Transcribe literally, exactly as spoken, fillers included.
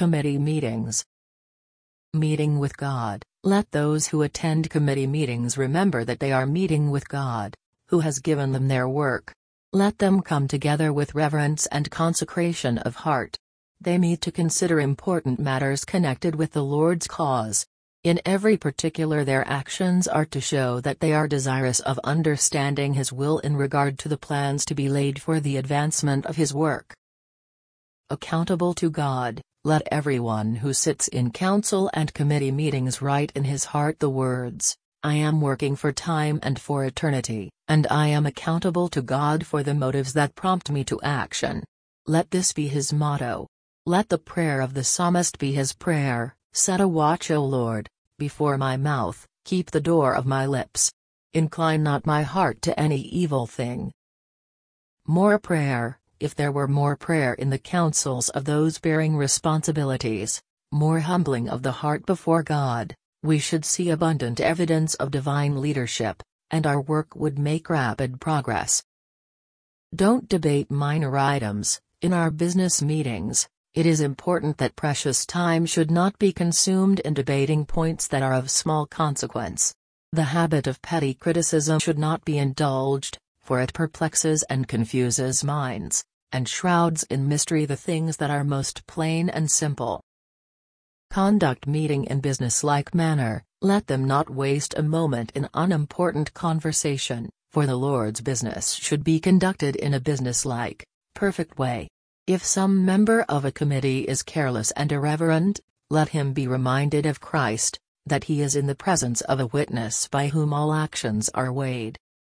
Committee meetings. Meeting with God. Let those who attend committee meetings remember that they are meeting with God, who has given them their work. Let them come together with reverence and consecration of heart. They meet to consider important matters connected with the Lord's cause. In every particular, their actions are to show that they are desirous of understanding His will in regard to the plans to be laid for the advancement of His work. Accountable to God. Let everyone who sits in council and committee meetings write in his heart the words, "I am working for time and for eternity, and I am accountable to God for the motives that prompt me to action." Let this be his motto. Let the prayer of the psalmist be his prayer, "Set a watch, O Lord, before my mouth, keep the door of my lips. Incline not my heart to any evil thing." More prayer. If there were more prayer in the councils of those bearing responsibilities, more humbling of the heart before God, we should see abundant evidence of divine leadership, and our work would make rapid progress. Don't debate minor items. In our business meetings, it is important that precious time should not be consumed in debating points that are of small consequence. The habit of petty criticism should not be indulged, for it perplexes and confuses minds, and shrouds in mystery the things that are most plain and simple. Conduct meeting in business-like manner. Let them not waste a moment in unimportant conversation, for the Lord's business should be conducted in a business-like, perfect way. If some member of a committee is careless and irreverent, let him be reminded of Christ, that he is in the presence of a witness by whom all actions are weighed.